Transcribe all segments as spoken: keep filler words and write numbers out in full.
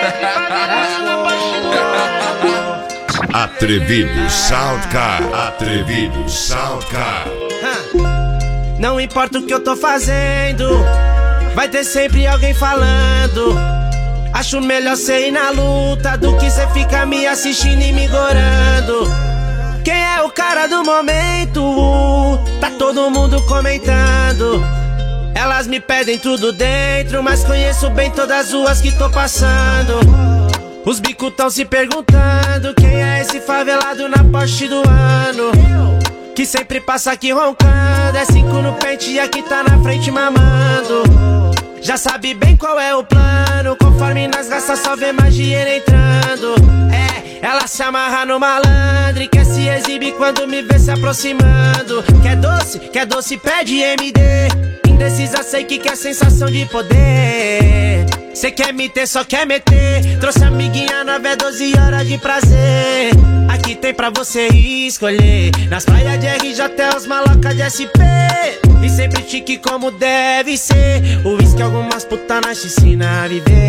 Atrevido Soundcar, Atrevido Soundcar. Não importa o que eu tô fazendo, vai ter sempre alguém falando. Acho melhor cê ir na luta do que cê ficar me assistindo e me gorando. Quem é o cara do momento? Tá todo mundo comentando. Elas me pedem tudo dentro, mas conheço bem todas as ruas que tô passando. Os bicos tão se perguntando quem é esse favelado na Porsche do ano, que sempre passa aqui roncando. É cinco no pente e aqui tá na frente mamando. Já sabe bem qual é o plano, conforme nas raças só vê mais dinheiro entrando. É, ela se amarra no malandro e quer se exibir quando me vê se aproximando. Quer doce, quer doce, pede M D. Indecisa, sei que quer sensação de poder. Cê quer me ter, só quer meter. Trouxe amiguinha nove é doze horas de prazer. Aqui tem pra você escolher. Nas praias de R J é os malocas de S P. E sempre chique como deve ser. O uísque algumas putas na piscina a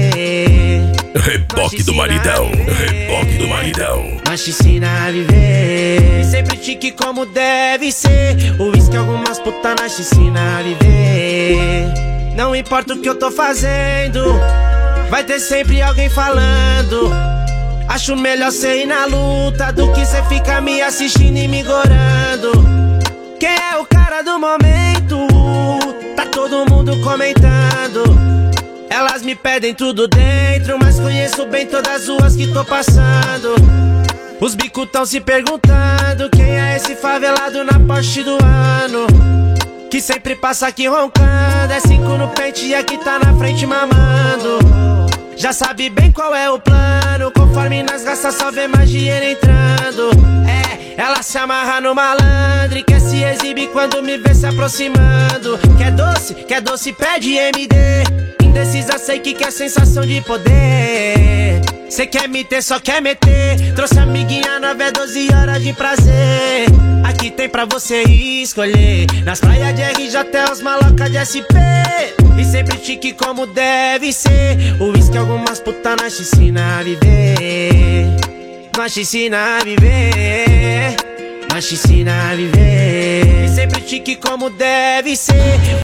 viver. Reboque do maridão, reboque do maridão. Na piscina a viver. E sempre chique como deve ser. O uísque algumas putas na piscina a viver. Não importa o que eu tô fazendo, vai ter sempre alguém falando. Acho melhor cê ir na luta do que cê ficar me assistindo e me gorando. Quem é o cara do momento? Tá todo mundo comentando. Elas me pedem tudo dentro, mas conheço bem todas as ruas que tô passando. Os bicos tão se perguntando quem é esse favelado na Porsche do ano, que sempre passa aqui roncando. É cinco no pente e aqui tá na frente mamando. Já sabe bem qual é o plano, conforme nas raças só vê mais dinheiro entrando. É, ela se amarra no malandro e quer se exibir quando me vê se aproximando. Quer doce, quer doce, pede M D. Indecisa, sei que quer sensação de poder. Cê quer me ter, só quer meter. Trouxe amiguinha nove é doze horas de prazer. Aqui tem pra você escolher. Nas praias de R J é os malocas de S P. E sempre chique como deve ser. O uísque algumas putas na piscina a viver. Na piscina a viver. Na piscina a viver. E sempre chique como deve ser.